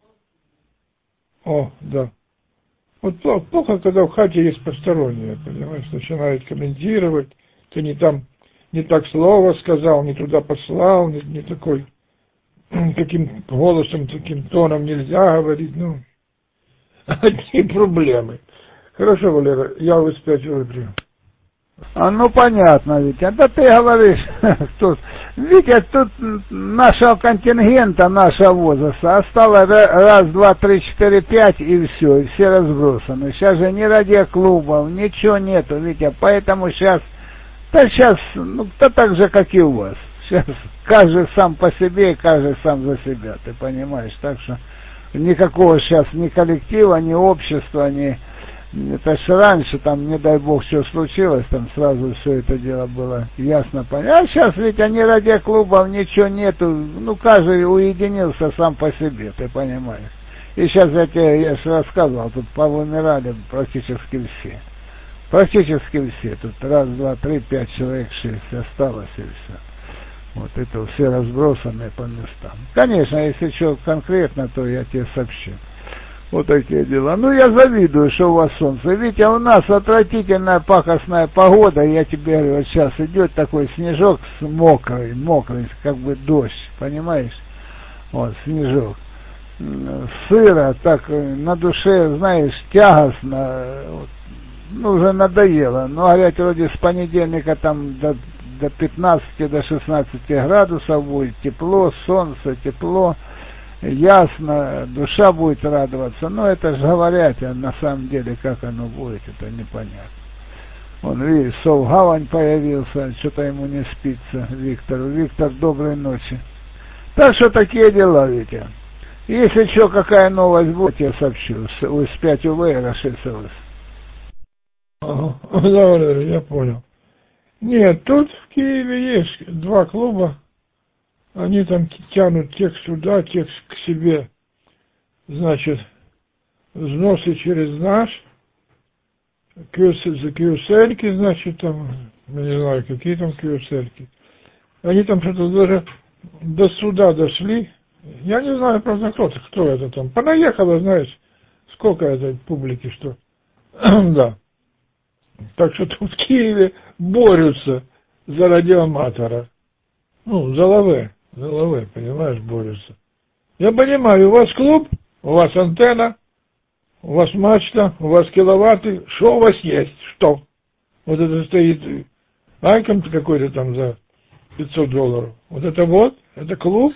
О, да. Вот плохо, плохо, когда в хате есть посторонние, понимаешь, начинают комментировать, ты не там, не так слово сказал, не туда послал, не, не такой, таким голосом, таким тоном нельзя говорить, ну, одни проблемы. Хорошо, Валера, я в спять выберу. А ну понятно, Витя. Да ты говоришь, тут, Витя, тут нашего контингента, нашего возраста осталось раз, два, три, четыре, пять и все, и все разбросаны. Сейчас же ни радиоклубов, ничего нету, Витя, поэтому сейчас, да сейчас, ну, да так же, как и у вас. Сейчас каждый сам по себе, каждый сам за себя, ты понимаешь, так что никакого сейчас ни коллектива, ни общества, ни... Это же раньше, там, не дай бог, что случилось, там сразу все это дело было ясно понятно. А сейчас ведь они радиоклубов, ничего нету, ну, каждый уединился сам по себе, ты понимаешь. И сейчас я тебе, я же рассказывал, тут повымирали практически все. Практически все. Тут раз, два, три, пять человек, шесть осталось и все. Вот это все разбросанные по местам. Конечно, если что конкретно, то я тебе сообщу. Вот такие дела. Ну, я завидую, что у вас солнце. Видите, у нас отвратительная пахостная погода. Я тебе говорю, вот сейчас идет такой снежок мокрый, мокрый, как бы дождь, понимаешь? Вот, снежок. Сыро, так на душе, знаешь, тягостно. Вот, ну, уже надоело. Но, говорят, вроде с понедельника там до, до пятнадцати, до шестнадцати градусов будет тепло, солнце, тепло. Ясно, душа будет радоваться, но это же говорят, а на самом деле как оно будет, это непонятно. Вон, видишь, Совгавань появился, что-то ему не спится, Виктору. Виктор, доброй ночи. Так что такие дела, Витя. Если что, какая новость будет, я сообщу. У эс пять УВ расширилась. Ага, да, я понял. Нет, тут в Киеве есть два клуба. Они там тянут тех сюда, тех к себе, значит, взносы через наш, за кюсельки, значит, там, я не знаю, какие там кюсельки. Они там что-то даже до суда дошли. Я не знаю, правда, кто, кто это там. Понаехало, знаешь, сколько этой публики, что. Да. Так что тут в Киеве борются за радиоаматора. Ну, за лаве. За лаве, понимаешь, борются. Я понимаю, у вас клуб, у вас антенна, у вас мачта, у вас киловатты. Что у вас есть? Что? Вот это стоит айком какой-то там за пятьсот долларов. Вот это вот, это клуб.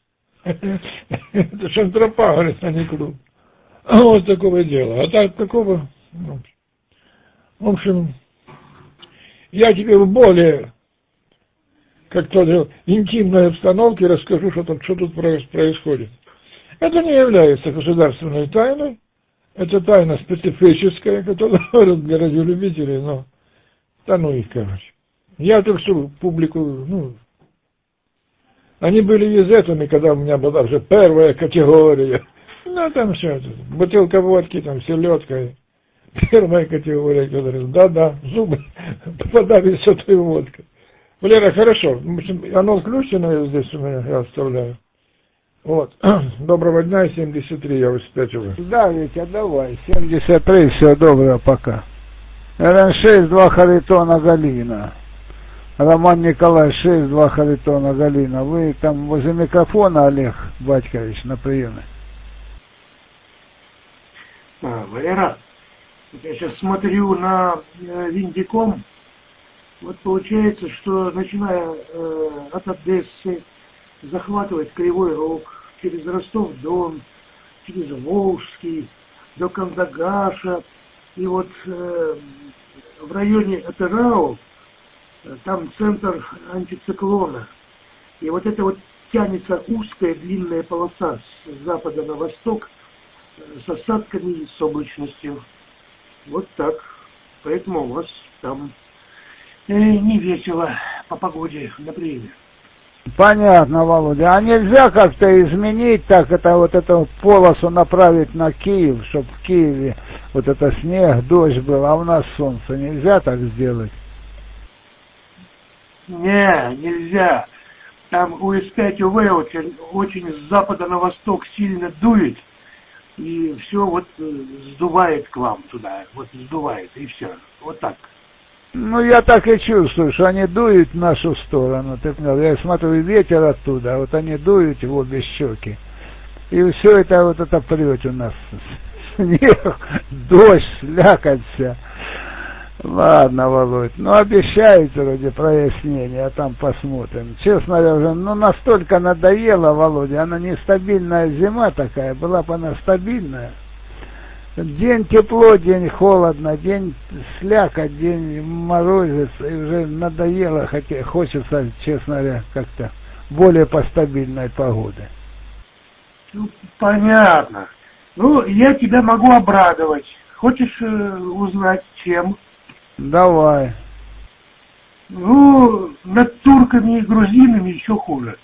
Это шантропа, говорит, а не клуб. Вот такого дела. А так такого... В общем, я тебе в более, как то интимной обстановке расскажу, что тут, что тут происходит. Это не является государственной тайной. Это тайна специфическая, которая для радиолюбителей, но... Да ну их, короче. Я только что публику, ну... Они были визетами, когда у меня была уже первая категория. Ну, там все это. Бутылка водки, там, селедка. Первая категория, говорил, да-да, зубы попадали с этой водкой. Валера, хорошо, оно включено здесь у меня, я оставляю. Вот. Доброго дня, семьдесят три, я успетил. Да, Витя, давай, семьдесят три, все доброго, пока. эр эн шесть, два Харитона Галина. Роман Николаевич, шесть, два Харитона Галина. Вы там возле микрофона, Олег Батькович, на приеме. А, Валера, я сейчас смотрю на э, Виндиком. Вот получается, что начиная э, от Одессы, захватывать Кривой Рог, через Ростов-Дон, через Волжский, до Кандагаша, и вот э, в районе Атырау, там центр антициклона, и вот это вот тянется узкая длинная полоса с запада на восток, э, с осадками и с облачностью. Вот так. Поэтому у вас там э, не весело по погоде на приеме. Понятно, Володя. А нельзя как-то изменить так, это вот эту полосу направить на Киев, чтобы в Киеве вот это снег, дождь был, а у нас солнце. Нельзя так сделать? Не, нельзя. Там у эс пять УВ очень, очень с запада на восток сильно дует, и все вот сдувает к вам туда, вот сдувает, и все. Вот так. Ну, я так и чувствую, что они дуют в нашу сторону. Ты понял? Я смотрю, ветер оттуда, а вот они дуют в обе щеки. И все это вот это прет у нас. Снег, дождь, слякоть вся. Ладно, Володь, ну обещают вроде прояснение, а там посмотрим. Честно говоря, ну настолько надоело, Володя, она нестабильная зима такая, была бы она стабильная. День тепло, день холодно, день слякоть, день морозец, и уже надоело, хотя хочется, честно говоря, как-то более по стабильной погоды. Ну, понятно. Ну, я тебя могу обрадовать. Хочешь э, узнать, чем? Давай. Ну, над турками и грузинами еще хуже.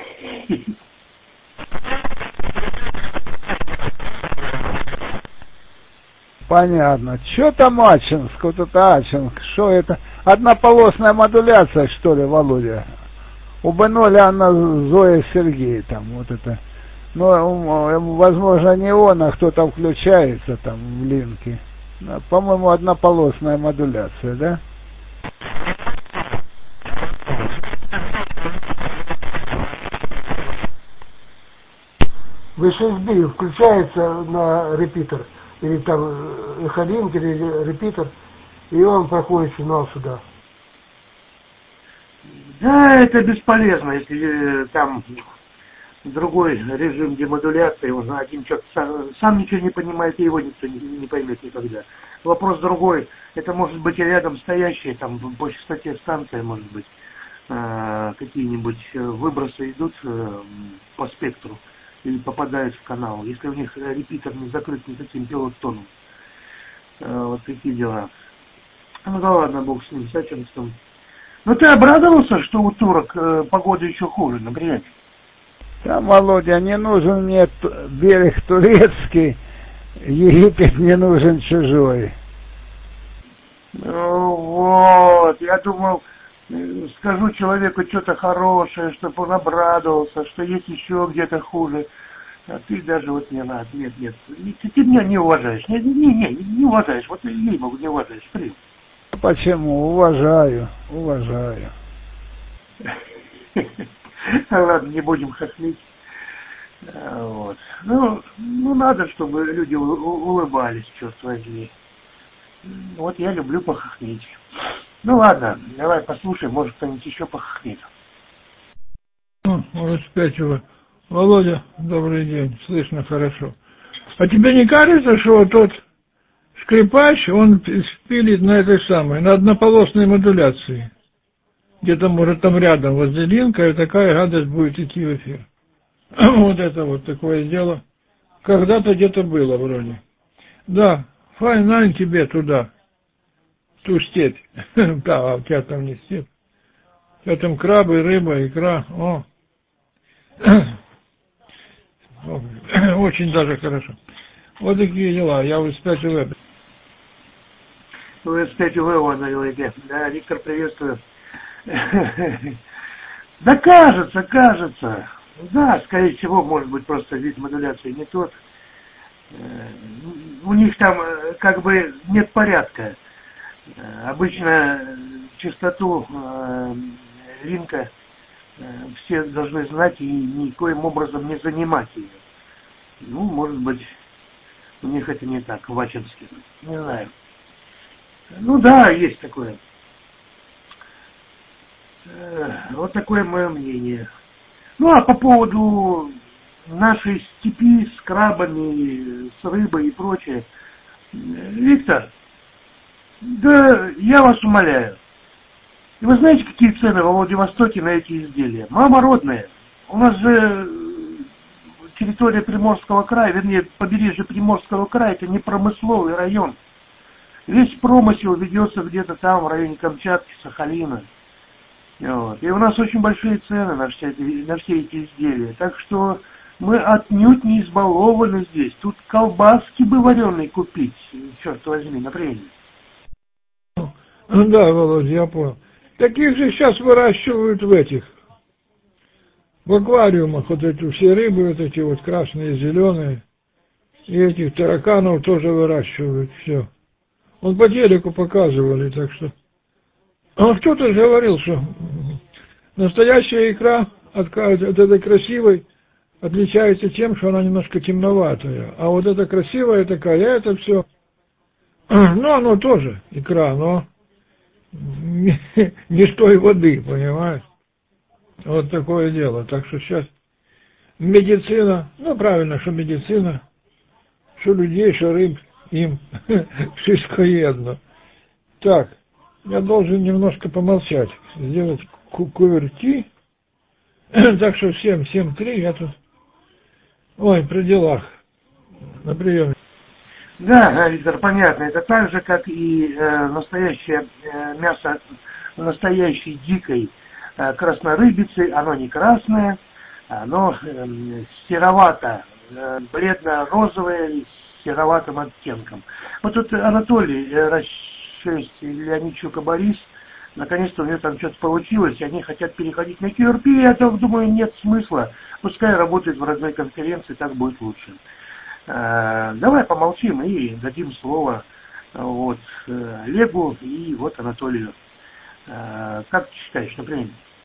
Понятно. Что там Ачинск? Вот это Ачинск. Что это? Однополосная модуляция, что ли, Володя? У бэ ноль Анна Зоя Сергей там вот это. Но, возможно, не он, а кто-то включается там в линке. По-моему, однополосная модуляция, да? ви шесть би включается на репитер, или там эхолинк, или репитер, и он проходит сигнал сюда. Да, это бесполезно, если э, там другой режим демодуляции, он один человек сам, сам ничего не понимает, и его никто не, не поймет никогда. Вопрос другой, это может быть и рядом стоящие, там по частоте станция, может быть, э, какие-нибудь выбросы идут э, по спектру и попадают в канал, если у них репитер не закрыт никаким пилот-тоном. Э, вот такие дела. Ну да ладно, бог с ним, с этим, с ним. Ну ты обрадовался, что у турок э, погода еще хуже, например? Да, Володя, не нужен мне берег турецкий, Египет не нужен чужой. Ну вот, я думал, скажу человеку что-то хорошее, чтобы он обрадовался, что есть еще где-то хуже. А ты даже вот не надо, нет, нет, ты, ты меня не уважаешь, не, не, не, не уважаешь, вот ей-богу не уважаешь, блин. Почему? Уважаю, уважаю. Ладно, не будем хохмить. Вот. Ну, ну, надо, чтобы люди улыбались, черт возьми. Вот я люблю похохмить. Ну ладно, давай послушаем, может кто-нибудь еще похохмит. Ну, распятиво. Володя, добрый день, слышно хорошо. А тебе не кажется, что тот скрипач, он пилит на этой самой, на однополосной модуляции? Где-то, может, там рядом возле линка, и такая гадость будет идти в эфир. Вот это вот такое дело. Когда-то где-то было вроде. Да, файн тебе туда, в ту степь. Да, а у тебя там не степь. У тебя там крабы, рыба, икра. О. Очень даже хорошо. Вот такие дела. Я в эс пять вэ. В эс пять вэ, он на ЛГ. Да, Виктор, приветствую. Да кажется, кажется. Да, скорее всего, может быть, просто вид модуляции не тот. У них там как бы нет порядка. Обычно частоту линка все должны знать и никоим образом не занимать ее. Ну, может быть, у них это не так, в Ачинске. Не знаю. Ну да, есть такое. Вот такое мое мнение. Ну, а по поводу нашей степи с крабами, с рыбой и прочее. Виктор, да я вас умоляю. Вы знаете, какие цены во Владивостоке на эти изделия? Мама родная. У нас же территория Приморского края, вернее, побережье Приморского края, это не промысловый район. Весь промысел ведется где-то там, в районе Камчатки, Сахалина. Вот. И у нас очень большие цены на все, эти, на все эти изделия. Так что мы отнюдь не избалованы здесь. Тут колбаски бы вареные купить, черт возьми, на премию. Да, Володя, я понял. Таких же сейчас выращивают в этих, в аквариумах, вот эти все рыбы, вот эти вот красные, зеленые. И этих тараканов тоже выращивают, все. Он по телеку показывали, так что... А кто-то же говорил, что настоящая икра от, от этой красивой отличается тем, что она немножко темноватая. А вот эта красивая такая, это все... Ну, оно тоже икра, но не, не с той воды, понимаешь? Вот такое дело. Так что сейчас медицина, ну, правильно, что медицина, что людей, что рыб, им wszystko jedno. Так. Я должен немножко помолчать, сделать ку- куверти. Так что всем, всем три, я тут, ой, при делах, на приеме. Да, Виктор, понятно. Это так же, как и э, настоящее э, мясо настоящей дикой э, краснорыбицы. Оно не красное, оно э, серовато, э, бледно-розовое, с сероватым оттенком. Вот тут Анатолий э, шесть Леонидчук Борис наконец-то у них там что-то получилось, и они хотят переходить на кью ар пи, я так думаю, нет смысла. Пускай работает в родной конференции, так будет лучше. Давай помолчим и дадим слово вот Олегу и вот Анатолию. Как ты считаешь, например?